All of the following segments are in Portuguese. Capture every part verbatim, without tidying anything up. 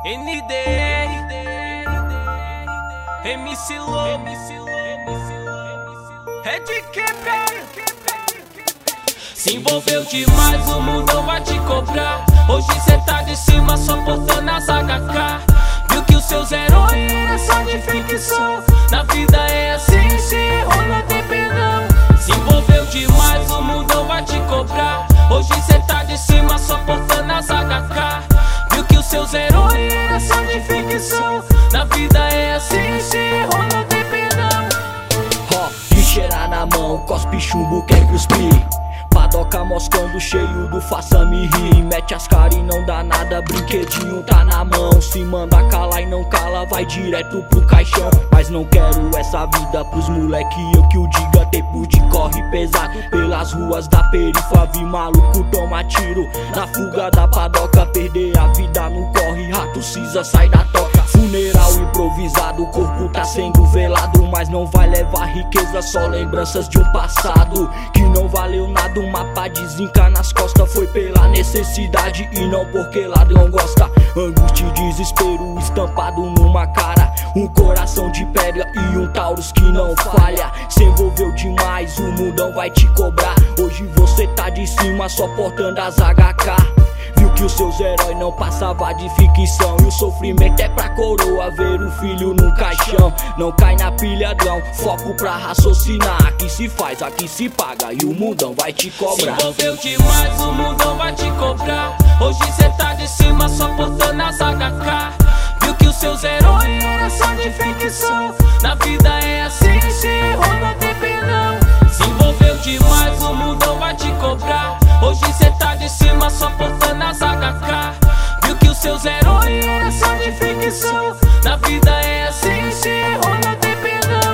N D R, M C Lobo, Red Quebrado. Se envolveu demais, o mundão vai te cobrar. Hoje cê tá de cima só portando as H K. Viu que os seus heróis eram só de ficção. Na vida é assim, se errou não tem perdão. Se envolveu demais, o mundão vai te cobrar. Hoje cê tá de cima só portando as H K. Viu que os seus heróis eram só de ficção. Na vida é assim, se errou não tem perdão. Ó, de cheirar na mão, cospe chumbo, quer cuspir. Padoca moscando cheio do faça-me rir. Mete as caras e não dá nada, brinquedinho tá na mão. Se manda calar e não cala, vai direto pro caixão. Mas não quero essa vida pros moleque, eu que o diga. Tempo de corre pesado pelas ruas da perifa. Vi maluco toma tiro na fuga da padoca. Perder a vida no corre, rato cinza sai da toca. Funeral improvisado, o corpo tá sendo velado. Mas não vai levar riqueza, só lembranças de um passado que não valeu nada. Uma pá de zinca nas costas foi pela necessidade e não porque ladrão gosta. Angústia e desespero estampado numa cara. Um coração de pedra e um Taurus que não falha. Se envolveu demais, o mundão vai te cobrar. Hoje você tá de cima só portando as H K. Viu que os seus heróis não passavam de ficção. E o sofrimento é pra coroa ver o filho no caixão. Não cai na pilhadão, foco pra raciocinar. Aqui se faz, aqui se paga e o mundão vai te cobrar. Se envolveu demais, o mundão vai te cobrar. Hoje cê tá de cima só portando as H K. Viu que os seus heróis eram só de ficção. Na vida é assim, se errou não tem perdão. Se envolveu demais, o mundão vai te cobrar. Hoje cê tá de cima só portando as H K. Viu que os seus heróis eram só de ficção. Na vida é assim, se errou não tem perdão.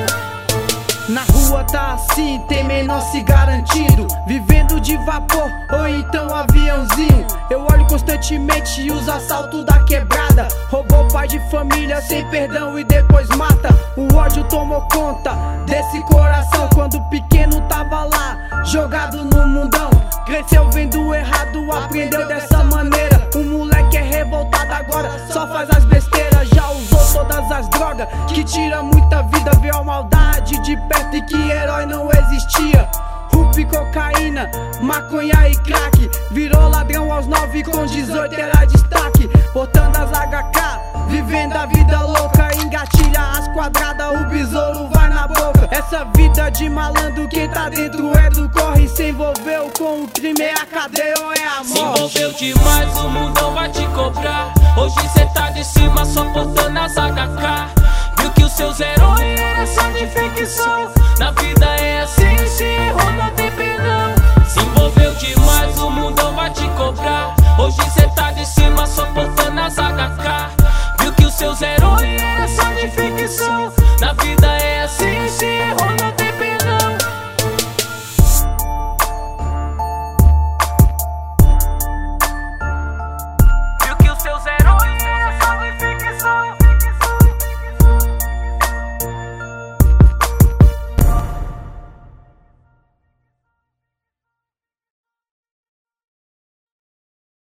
Na rua tá assim, tem menor se garantindo. Vivendo de vapor ou então aviãozinho. Eu olho constantemente os assaltos da quebrada. Roubou pai de família sem perdão e depois mata. O ódio tomou conta desse coração. Quando pequeno tava lá, jogado no mundão. Cresceu vendo errado, aprendeu dessa maneira. O moleque é revoltado agora, só faz as besteiras. Já usou todas as drogas, que tira muita vida. Viu a maldade de perto e que herói não existia. Rupi, cocaína, maconha e crack. Virou ladrão aos nove, com dezoito era destaque. Portando as H K, vivendo a vida louca. Engatilha as quadradas, o besouro vai na boca. Essa vida de malandro, quem tá dentro é do corre. Se envolveu com o crime, é a cadeia ou é a morte. Se envolveu demais, o mundão vai te cobrar. Hoje cê tá de cima só portando as H K. Viu que os seus heróis eram só de ficção. Na vida é assim,